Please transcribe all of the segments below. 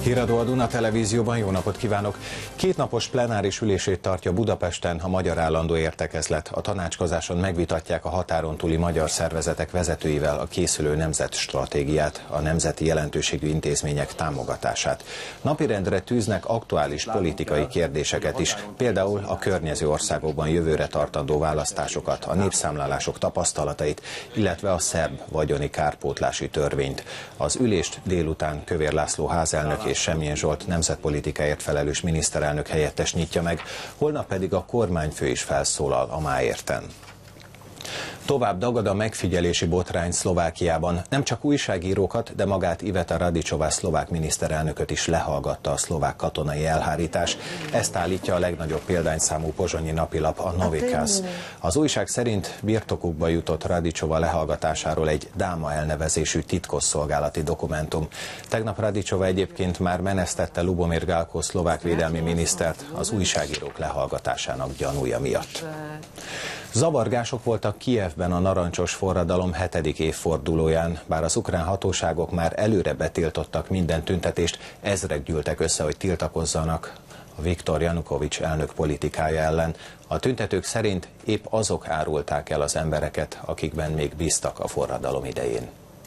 Híradó a Duna Televízióban, jó napot kívánok! Kétnapos plenáris ülését tartja Budapesten a Magyar Állandó Értekezlet. A tanácskozáson megvitatják a határon túli magyar szervezetek vezetőivel a készülő nemzetstratégiát, a nemzeti jelentőségű intézmények támogatását. Napirendre tűznek aktuális politikai kérdéseket is, például a környező országokban jövőre tartandó választásokat, a népszámlálások tapasztalatait, illetve a szerb vagyoni kárpótlási törvényt. Az ülést délután Kövér László házelnök és Semjén Zsolt nemzetpolitikáért felelős miniszterelnök helyettes nyitja meg, holnap pedig a kormányfő is felszólal a Máérten. Tovább dagad a megfigyelési botrány Szlovákiában. Nem csak újságírókat, de magát Iveta Radičová szlovák miniszterelnököt is lehallgatta a szlovák katonai elhárítás. Ezt állítja a legnagyobb példányszámú pozsonyi napilap, a Novikas. Az újság szerint birtokukba jutott Radičová lehallgatásáról egy Dáma elnevezésű titkosszolgálati dokumentum. Tegnap Radičová egyébként már menesztette Lubomir Gálko szlovák védelmi minisztert az újságírók lehallgatásának gyanúja miatt. Zavargások voltak Kijevben a narancsos forradalom 7. évfordulóján, bár az ukrán hatóságok már előre betiltottak minden tüntetést, ezrek gyűltek össze, hogy tiltakozzanak a Viktor Janukovics elnök politikája ellen. A tüntetők szerint épp azok árulták el az embereket, akikben még bíztak a forradalom idején.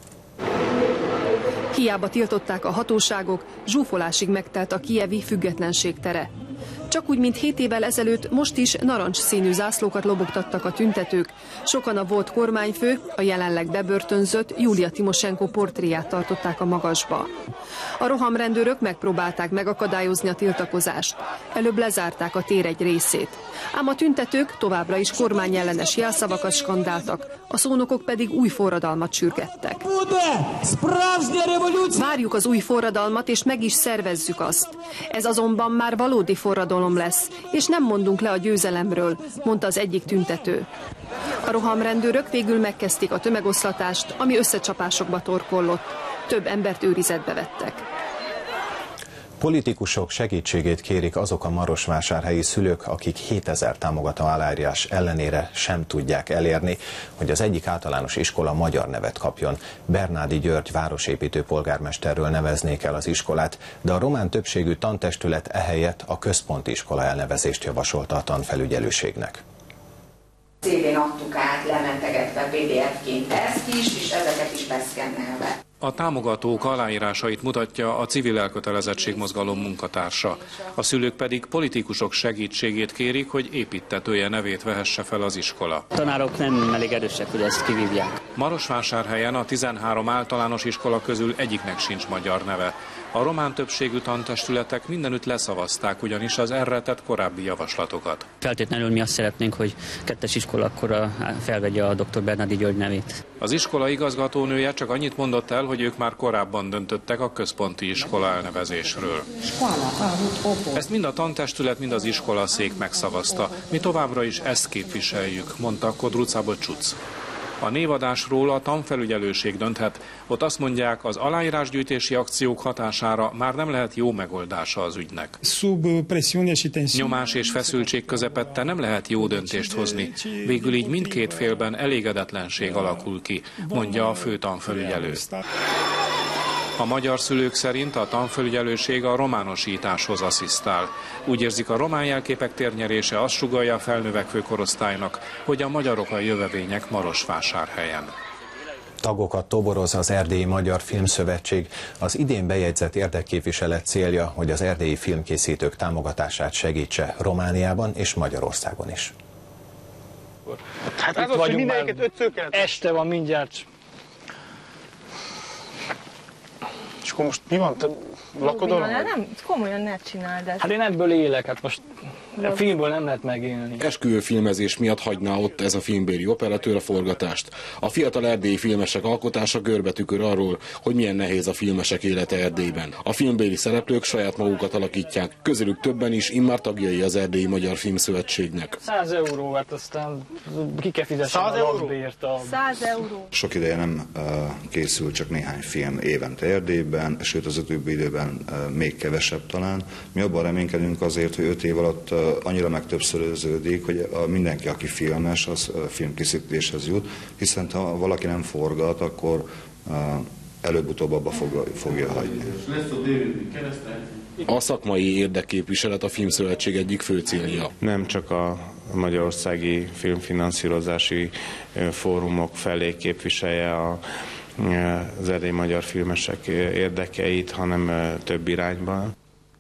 Hiába tiltották a hatóságok, zsúfolásig megtelt a kijevi Függetlenség tere. Csak úgy, mint 7 évvel ezelőtt, most is narancsszínű zászlókat lobogtattak a tüntetők. Sokan a volt kormányfő, a jelenleg bebörtönzött Julia Timosenko portréját tartották a magasba. A rohamrendőrök megpróbálták megakadályozni a tiltakozást. Előbb lezárták a tér egy részét. Ám a tüntetők továbbra is kormányellenes jelszavakat skandáltak, a szónokok pedig új forradalmat sürgettek. Várjuk az új forradalmat, és meg is szervezzük azt. Ez azonban már valódi forradalom lesz, és nem mondunk le a győzelemről, mondta az egyik tüntető. A rohamrendőrök végül megkezdték a tömegoszlatást, ami összecsapásokba torkollott. Több embert őrizetbe vettek. Politikusok segítségét kérik azok a marosvásárhelyi szülők, akik 7000 támogató aláírás ellenére sem tudják elérni, hogy az egyik általános iskola magyar nevet kapjon. Bernádi György városépítő polgármesterről neveznék el az iskolát, de a román többségű tantestület ehelyett a központi iskola elnevezést javasolta a tanfelügyelőségnek. CD-n adtuk át, lementegetve PDF-ként ezt is, és ezeket is beszkennelve. A támogatók aláírásait mutatja a Civil Elkötelezettség Mozgalom munkatársa. A szülők pedig politikusok segítségét kérik, hogy építtetője nevét vehesse fel az iskola. A tanárok nem elég erősek, hogy ezt kivívják. Marosvásárhelyen a 13 általános iskola közül egyiknek sincs magyar neve. A román többségű tantestületek mindenütt leszavazták ugyanis az erre tett korábbi javaslatokat. Feltétlenül mi azt szeretnénk, hogy 2. iskolakor felvegye a dr. Bernádi György nevét. Az iskola igazgatónője csak annyit mondott el, hogy ők már korábban döntöttek a központi iskola elnevezésről. Ezt mind a tantestület, mind az iskola szék megszavazta. Mi továbbra is ezt képviseljük, mondta Kodruca Bocsuc. A névadásról a tanfelügyelőség dönthet. Ott azt mondják, az aláírásgyűjtési akciók hatására már nem lehet jó megoldása az ügynek. Nyomás és feszültség közepette nem lehet jó döntést hozni. Végül így mindkét félben elégedetlenség alakul ki, mondja a fő tanfelügyelő. A magyar szülők szerint a tanfelügyelőség a románosításhoz asszisztál. Úgy érzik, a román jelképek térnyerése azt sugallja a felnövekvő korosztálynak, hogy a magyarok a jövevények Marosvásárhelyen. Tagokat toboroz az Erdélyi Magyar Filmszövetség. Az idén bejegyzett érdekképviselet célja, hogy az erdélyi filmkészítők támogatását segítse Romániában és Magyarországon is. Hát itt vagyunk már, este van mindjárt. És akkor most mi van? Te lakodol? Nem, komolyan ne csináld ezt. Hát én ebből élek, hát most a filmből nem lehet megélni. Esküvő filmezés miatt hagyná ott ez a filmbéli operatőr a forgatást. A fiatal erdélyi filmesek alkotása görbetükör arról, hogy milyen nehéz a filmesek élete Erdélyben. A filmbéli szereplők saját magukat alakítják, közülük többen is immár tagjai az Erdélyi Magyar Filmszövetségnek. 100 euró, hát aztán ki kell fizetni a lakbért. 100 euró. Sok ideje nem készül csak néhány film évente Erdélyben, sőt az utóbbi időben még kevesebb talán. Mi abban reménykedünk azért, hogy 5 év alatt annyira megtöbbszöröződik, hogy mindenki, aki filmes, az filmkészítéshez jut, hiszen ha valaki nem forgat, akkor előbb-utóbb abba fogja hagyni. A szakmai érdekképviselet a Filmszövetség egyik fő célja. Nem csak a magyarországi filmfinanszírozási fórumok felé képviselje az erdélyi magyar filmesek érdekeit, hanem több irányban.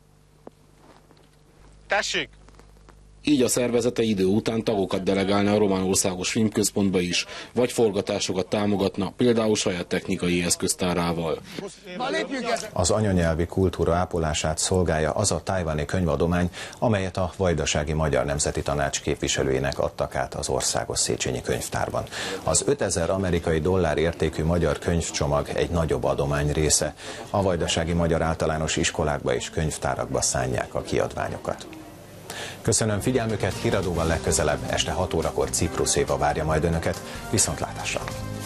Tessék! Így a szervezete idő után tagokat delegálna a Román Országos Filmközpontba is, vagy forgatásokat támogatna, például saját technikai eszköztárával. Az anyanyelvi kultúra ápolását szolgálja az a tajvani könyvadomány, amelyet a Vajdasági Magyar Nemzeti Tanács képviselőjének adtak át az Országos Széchenyi Könyvtárban. Az 5000 amerikai dollár értékű magyar könyvcsomag egy nagyobb adomány része. A vajdasági magyar általános iskolákba és könyvtárakba szánják a kiadványokat. Köszönöm figyelmüket, híradóval legközelebb este 6 órakor Ciprus Éva várja majd önöket. Viszontlátásra!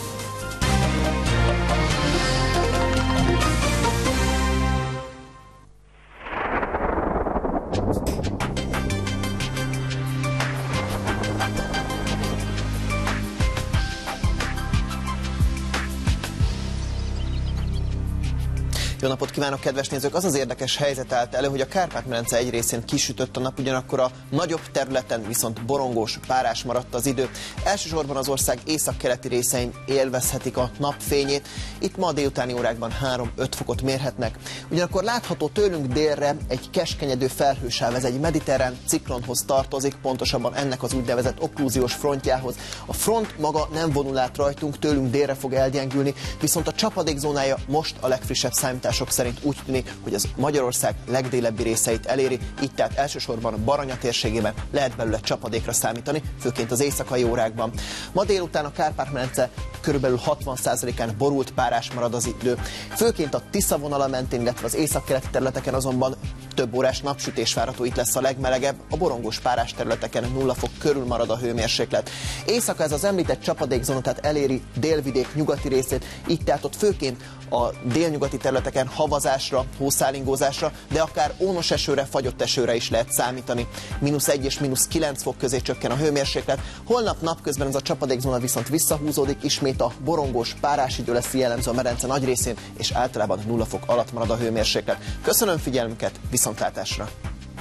Jó napot kívánok, kedves nézők! Az az érdekes helyzet állt elő, hogy a Kárpát-medence egy részén kisütött a nap, ugyanakkor a nagyobb területen viszont borongós, párás maradt az idő. Elsősorban az ország északkeleti részein élvezhetik a napfényét. Itt ma a délutáni órákban 3-5 fokot mérhetnek. Ugyanakkor látható tőlünk délre egy keskenyedő felhősáv, ez egy mediterrán ciklonhoz tartozik, pontosabban ennek az úgynevezett oklúziós frontjához. A front maga nem vonul át rajtunk, tőlünk délre fog elgyengülni, viszont a csapadékzónája most a legfrissebb számítások szerint úgy tűnik, hogy az Magyarország legdélebbi részeit eléri, így tehát elsősorban Baranya térségében lehet belőle csapadékra számítani, főként az éjszakai órákban. Ma délután a Kárpát-medence körülbelül 60%-án borult, párás marad az idő. Főként a Tisza vonala mentén, illetve az északkeleti területeken azonban több órás napsütés várható, itt lesz a legmelegebb, a borongós párás területeken 0 fok körül marad a hőmérséklet. Éjszaka ez az említett csapadékzóna tehát eléri délvidék nyugati részét, így tehát ott főként a délnyugati területeken havazásra, hószálingózásra, de akár ónos esőre, fagyott esőre is lehet számítani. -1 és -9 fok közé csökken a hőmérséklet. Holnap napközben ez a csapadékzóna viszont visszahúzódik, ismét a borongós párás idő lesz jellemző a medence nagy részén, és általában 0 fok alatt marad a hőmérséklet. Köszönöm figyelmüket, viszontlátásra!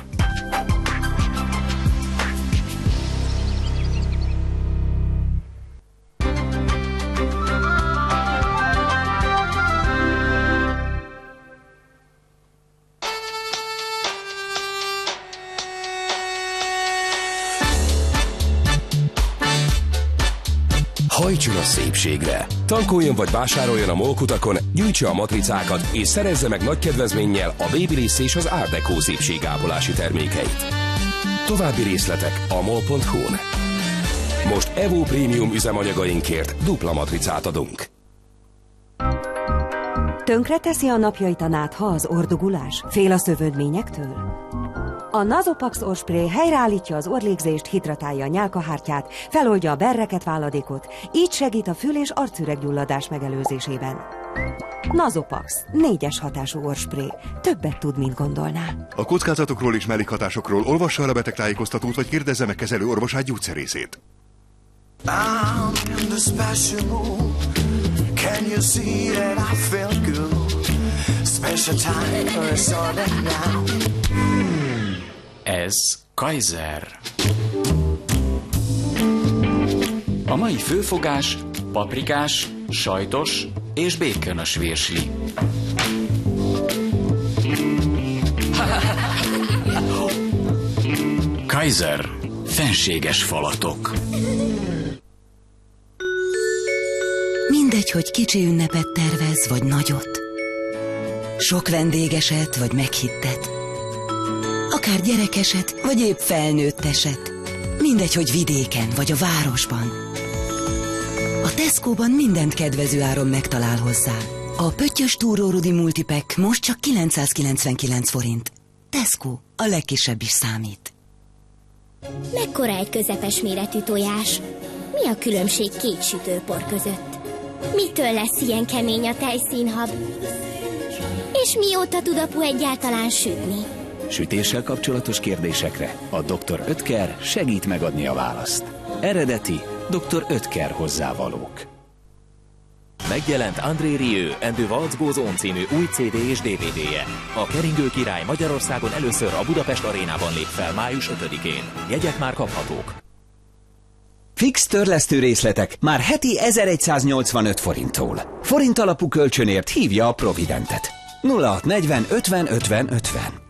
Hajtson a szépségre! Tankoljon vagy vásároljon a MOL-kutakon, gyűjtse a matricákat és szerezze meg nagy kedvezménnyel a Babyliss és az Art Deco szépségápolási termékeit. További részletek a mol.hu-n. Most Evo Prémium üzemanyagainkért dupla matricát adunk. Tönkreteszi a napjait a nátha az ordugulás? Fél a szövődményektől? A Nasopax orrspray helyreállítja az orrlégzést, hidratálja a nyálkahártyát, feloldja a berreket, váladékot, így segít a fül- és arcüreggyulladás megelőzésében. Nasopax, 4-es hatású orrspray. Többet tud, mint gondolná. A kockázatokról és mellékhatásokról olvassa el a betegtájékoztatót, vagy kérdezze meg kezelő orvosát, gyógyszerészét. Ez Kaiser. A mai főfogás paprikás, sajtos és békönös virsli. Kaiser. Fenséges falatok. Mindegy, hogy kicsi ünnepet tervez, vagy nagyot. Sok vendégeset, vagy meghittet. Akár gyerekeset, vagy épp felnőtteset. Mindegy, hogy vidéken, vagy a városban. A Tesco-ban mindent kedvező áron megtalál hozzá. A pöttyös túrórudi multipack most csak 999 forint. Tesco, a legkisebb is számít. Mekkora egy közepes méretű tojás? Mi a különbség két sütőpor között? Mitől lesz ilyen kemény a tejszínhab? És mióta tud apu egyáltalán sütni? Sütéssel kapcsolatos kérdésekre a Dr. Oetker segít megadni a választ. Eredeti Dr. Oetker hozzávalók. Megjelent André Rieu and the Waltz Goes On című új CD és DVD-je. A Keringő király Magyarországon először a Budapest Arénában lép fel május 5-én. Jegyek már kaphatók. Fix törlesztő részletek már heti 1185 forinttól. Forint alapú kölcsönért hívja a Providentet. 0640 50 50 50.